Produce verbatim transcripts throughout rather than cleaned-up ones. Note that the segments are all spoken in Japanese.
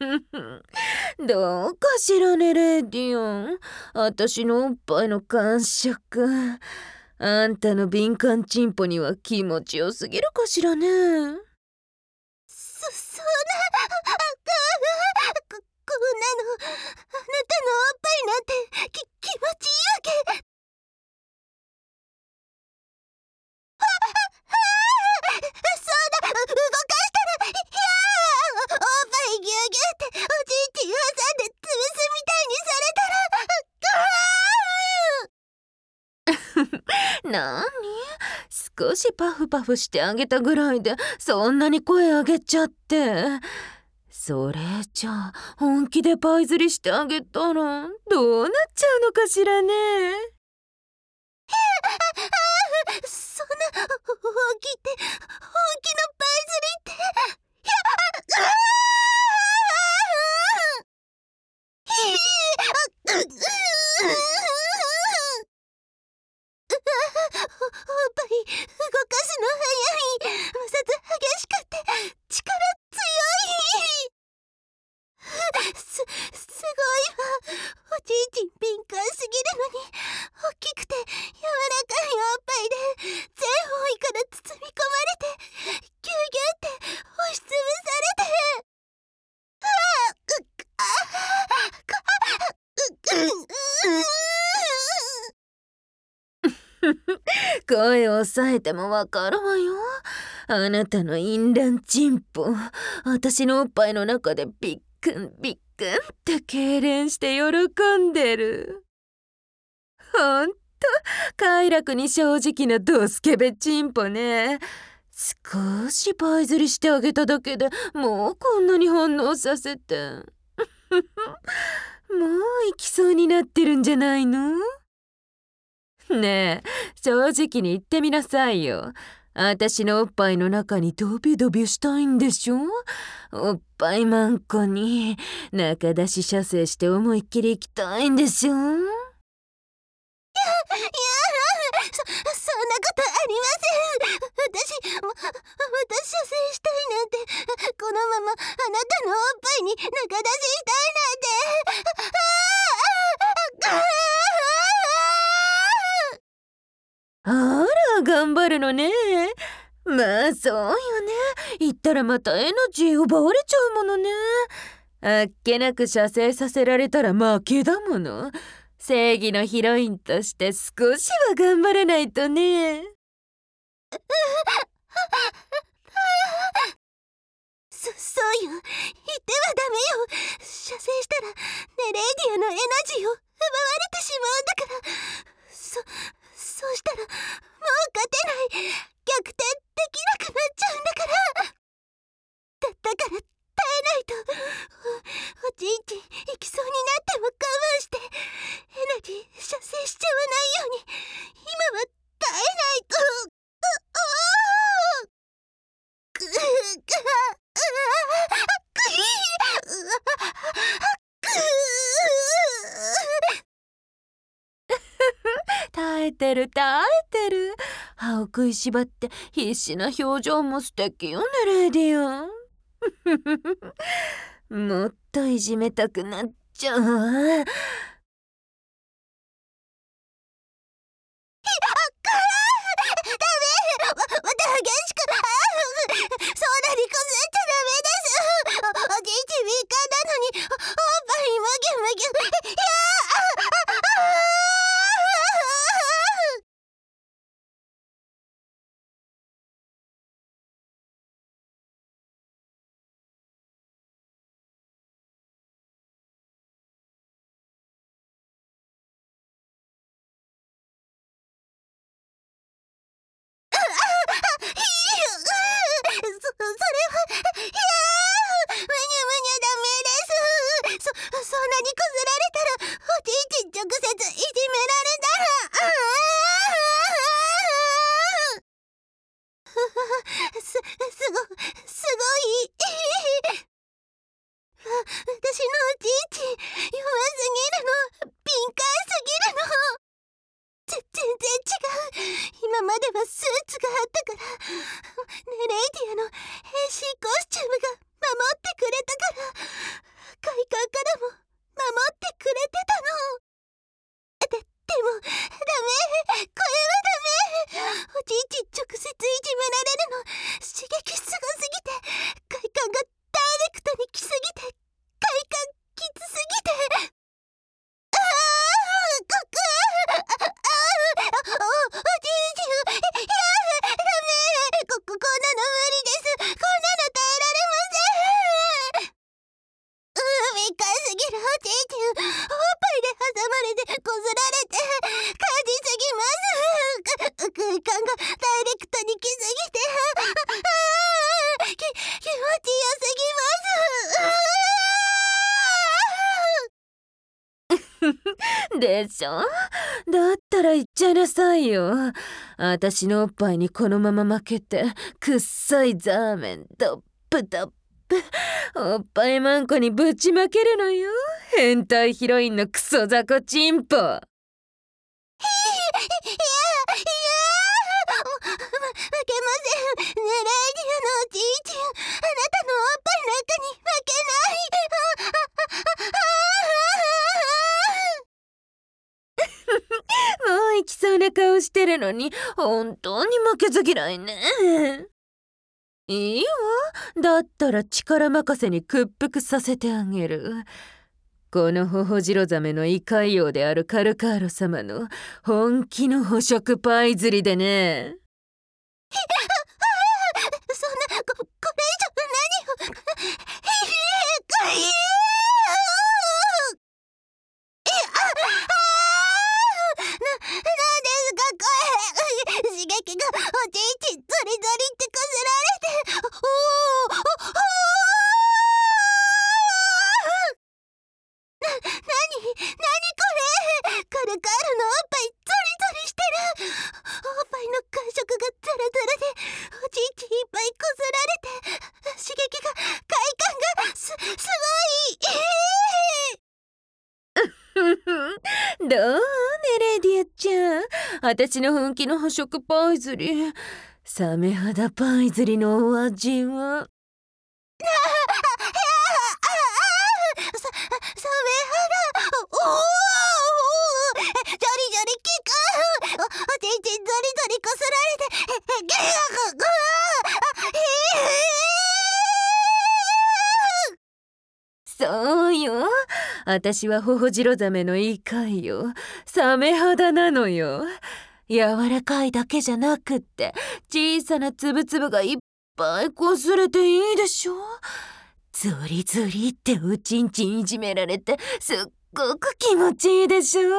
どうかしらね、レディオン。あたしのおっぱいの感触。あんたの敏感チンポには気持ちよすぎるかしらね。 そ、そんな、こ、こんなの、あなたのおっぱいなんて、き、気持ちいいわけ。そうだ、動かしたら、いやー、おっぱいギューギューって、おちんちん挟んで潰すみたいにされたら、 なに、少しパフパフしてあげたぐらいでそんなに声上げちゃって。それじゃあ本気でパイ釣りしてあげたらどうなっちゃうのかしらね。 そんな本気って本気のパイ釣りっていやあおっぱい動かすの早い、摩擦激しくて力強い。す、すごいわ。おちんちん敏感すぎるのに大きくて柔らかいおっぱいで全方位から包み込まれてギューギューって押しつぶされて、うわっ、うっ、ああかうっ、うっ、 声を抑えてもわかるわよ。あなたの淫乱チンポ、私のおっぱいの中でビックンビックンって痙攣して喜んでる。ほんと快楽に正直なドスケベチンポね。少しパイ釣りしてあげただけでもうこんなに反応させてもう行きそうになってるんじゃないの？ねえ、正直に言ってみなさいよ。私のおっぱいの中にドビドビしたいんでしょ？おっぱいマンコに中出し射精して思いっきり行きたいんでしょ？いや、いや、 そ、そんなことありません。私、も、私射精したいなんて、このままあなたのおっぱいに中出ししたいなんて。あああああら、頑張るのね。まあそうよね。言ったらまたエナジー奪われちゃうものね。あっけなく射精させられたら負けだもの。正義のヒロインとして少しは頑張らないとね。 そ、そうよ。言ってはダメよ。射精したら、ネレイディアのエナジーを奪われてしまうんだから。そ、そうしたら、もう勝てない。逆転できなくなっちゃうんだから。だ、だから耐えないと。お、おちんちん行きそうになっても我慢して、エナジー射精しちゃわないように、今は耐えないと。う、おーく、く、 耐えてる耐えてる。歯を食いしばって必死な表情も素敵よね、レディオン。もっといじめたくなっちゃうわ。 また激しく、ああ、そんなにこすっちゃダメです。お、おちんちん敏感なのに、お、おっぱいムギュムギュ。いやあ、あ、ああいいよ、そ、それは、いやー、むにゅむにゅダメです。そ、そんなにこすられたら、おちんちん直接いじめられたら、ああす、すご、すごい。私のおちんちん、弱すぎるの、敏感すぎるの。ぜ、全然違う。今まではスーツがあったから、ネレイディアの変身コスチュームが守ってくれたから。 快感からも守ってくれてたの。で、でもダメ、これはダメ。おじいち直接いじめられるの刺激すごすぎて、快感がダイレクトに来すぎて、快感きつすぎて、ああここああおおじいちいやダメ、こここんなの無理です。こんなの耐えられません。敏感すぎるおじいちゃん、おっぱいで挟まれてこすられて感じすぎます。空間がダイレクトに来すぎて、ああき気持ちよすぎます。でしょ。だったら言っちゃいなさいよ。私のおっぱいにこのまま負けてくっさいザーメンドップドップおっぱいマンコにぶちまけるのよ。変態ヒロインのクソ雑魚チンポ。いやいや負けませんね、レイディアのおじいちゃん。あなたのおっぱいなんかに負けない。 もう行きそうな顔してるのに本当に負けず嫌いね。いいわ。だったら力任せに屈服させてあげる。このホホジロザメの異界王であるカルカーロ様の本気の捕食パイ釣りでね。 そんな こ, これ以上何をいや刺激がおじいちゾリゾリってこすられて、おーおおな、なになにこれ、カルカールのおっぱいゾリゾリしてる。おっぱいの感触がザラザラでおじいちいっぱいこすられて、刺激が快感がす、すごいどうねレディアちゃん、私の本気の捕食パイ釣り、サメ肌パイ釣りのお味は。 さ、サメ肌、おおジョリジョリキック、お、おじいちゾリゾリこすられて、え、ゲーゴゴー、 そうよ。私はホホジロザメの異界よ。サメ肌なのよ。柔らかいだけじゃなくって小さなつぶつぶがいっぱいこすれていいでしょ。ズリズリっておちんちんいじめられてすっごく気持ちいいでしょ。いや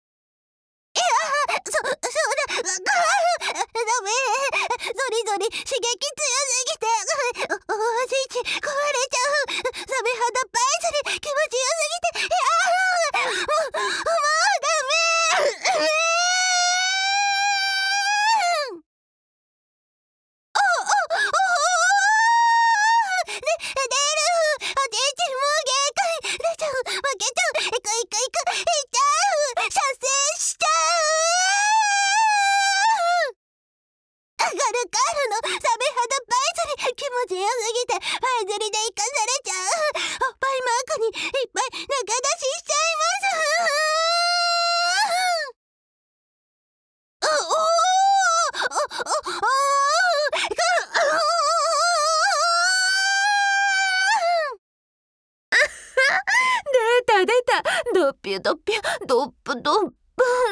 そ、そうだ、ダメ、ゾリゾリ刺激強すぎて、お、おじいち壊れちゃう。サメ肌パイ釣り気持ちよすぎて、いやもう、もうダメ。お、お、おで、出る。おじいちもう限界出ちゃう、負けちゃう、いくいくいく、いっちゃう、射精しちゃう。カルカールのサメ肌パイ釣り気持ちよすぎてパイ釣りで生かされちゃう。おっぱいマークにいっぱい中出ししちゃいます。おおおおお出た出た、ドッピュドッピュドップドップ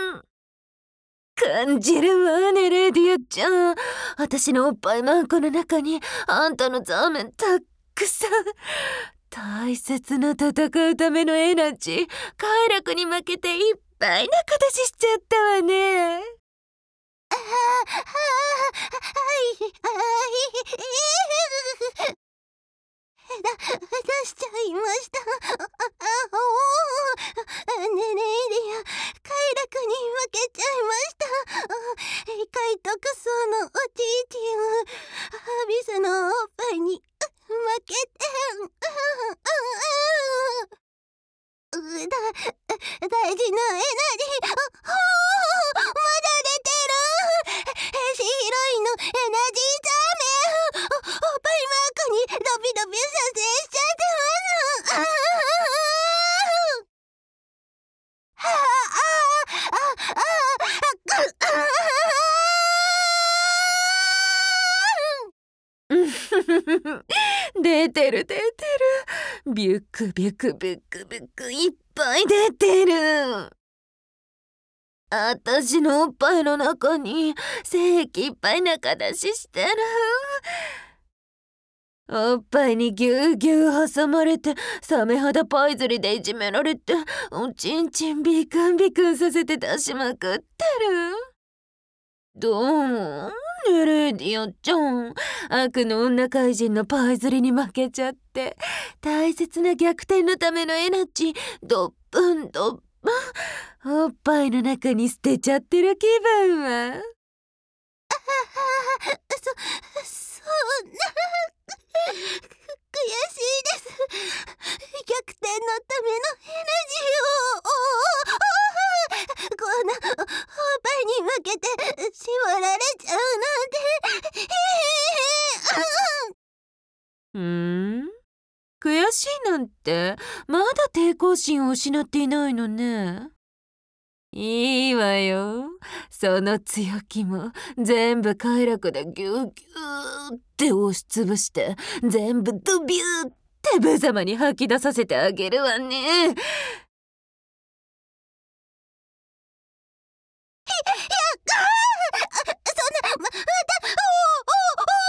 感じるわねレディアちゃん。私のおっぱいマンコの中にあんたのザーメンたっくさん。大切な戦うためのエナジー、快楽に負けていっぱいな形しちゃったわね。 ああはいはいだ出しちゃいました。あおおねえねえリア、快楽に負けちゃいました。異界特捜のおじいちゃん、ハビスのおっぱいに負けてだ大事なエナジー、おおまだ出てる。兵士ヒロインのエナジーザーメン、おっぱいマークにドビドビ撮影しちゃってます。 出てる出てる。ビュックビュックビュックビュックいっぱい出てる。あたしのおっぱいの中に精液いっぱい中出ししてる。おっぱいにぎゅうぎゅう挟まれて、サメ肌パイズリでいじめられて、おちんちんビクンビクンさせて出しまくってる。どうもねレディオちゃん、悪の女怪人のパイズリに負けちゃって、大切な逆転のためのエナジードップンドップン、おっぱいの中に捨てちゃってる気分は。 そ、そんな悔しいです。逆転のためのエナジーを、こんなおっぱいに負けて絞られちゃうなんて。 うーん悔しいなんて、まだ抵抗心を失っていないのね。いいわよ。その強気も全部快楽でギューギューって押しつぶして、全部ドビューって無様に吐き出させてあげるわね。 そんな、ま、また、おおお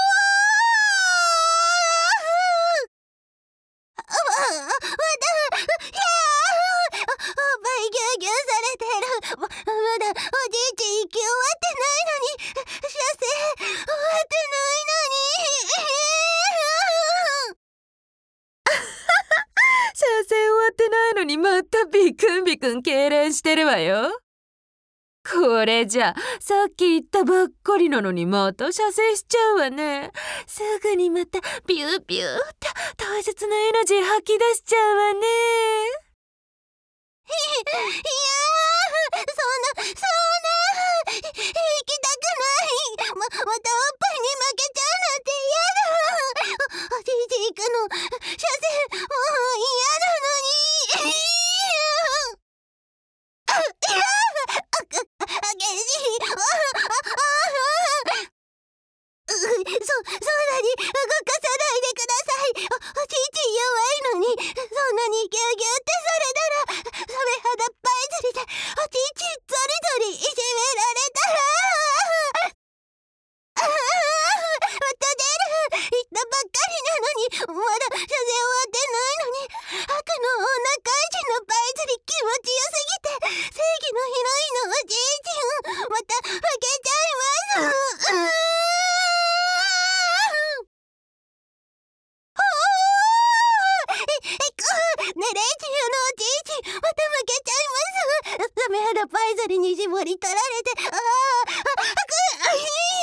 ままた、ひゃー、おっぱいぎゅうぎゅうされてる。ま、まだおじいち生き終わってないのに、射精終わってないのに。 射精終わってないのにまたビクンビクン痙攣してるわよ。これじゃさっき言ったばっかりなのにまた射精しちゃうわね。すぐにまたビュービューって大切なエナジー吐き出しちゃうわね。 いやー、そんなそんな行きたくない。ままたおっぱいに負けちゃうなんて嫌だ。お、おじいち行くの射精もう嫌なのに。あ、いやー、あ、あ、あげし、あ、あ、あ、う、そ、そんなに動かさないでください。お、おじいち弱いのに、そんなにギュウギュウってされたら、サメ肌パイズリで、おじいちゾリゾリいじめられたら、ああ、また出る。言ったばっかりなのに、まだ射精終わってないのに、悪の女怪人のパイズリ気持ちよすぎて、正義のヒロインのおじいちん、また負けちゃいます。うーねレイジュのおじいちまた負けちゃいます。サメ肌パイズリに絞り取られて、ああ、あ、く、あひ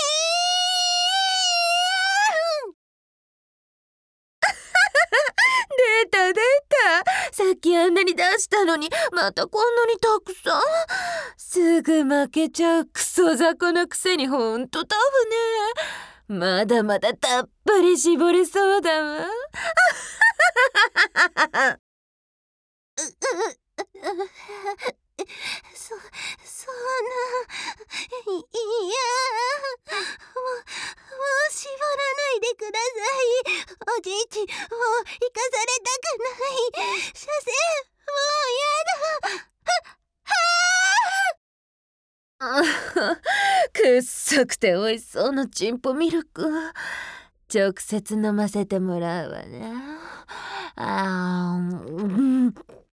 出た出た。さっきあんなに出したのにまたこんなにたくさん。すぐ負けちゃうクソ雑魚なくせにほんとタフね。まだまだたっぷり絞れそうだわ。 そ、そんな、い、いや、もう、もう絞らないでください。おじいち、もう生かされたくない。射精、もうやだ。は、はくっそくて美味しそうなチンポミルク、直接飲ませてもらうわね。あー、うん